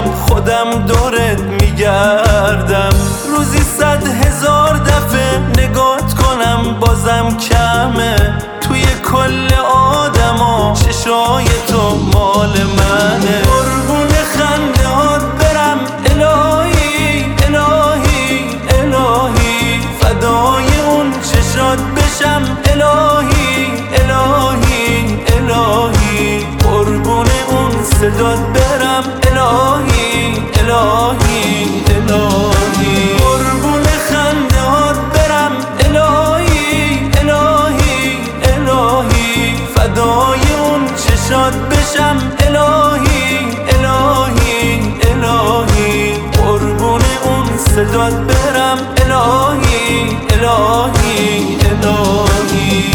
باشم خودم دورت میگردم. روزی 100,000 دفعه نگات کنم بازم کمه. توی کل آدما چشای تو مال منه. قربون خنده هات برم الهی الهی الهی، فدای اون چشات بشم الهی الهی الهی. قربون اون صدات برم الهی الهی الهی. قربون خنده هات برم الهی الهی الهی، فدای اون چشات بشم الهی الهی الهی. قربون اون صدات برم الهی الهی الهی.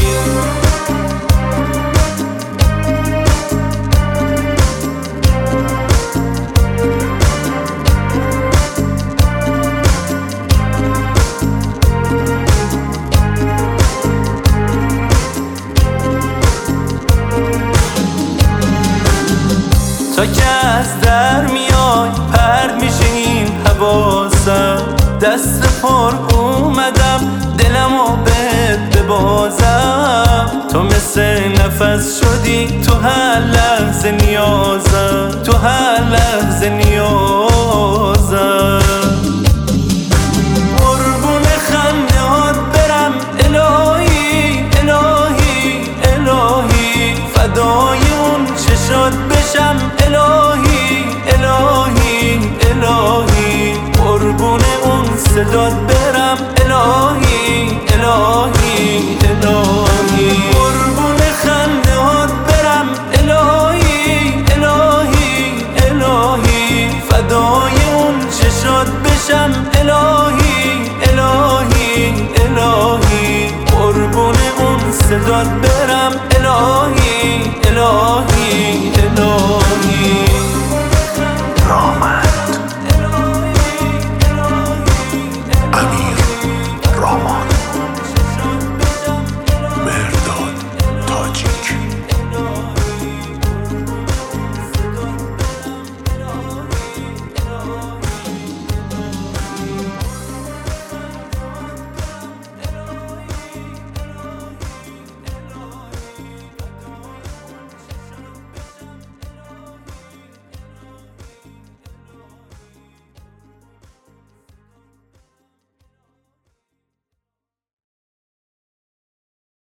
تا که از در میای پرد میشه این حواسم. دست پر اومدم دلمو بهت ببازم. تو مثل نفس شدی تو هر لحظه نیازم، تو هر لحظه نیازم.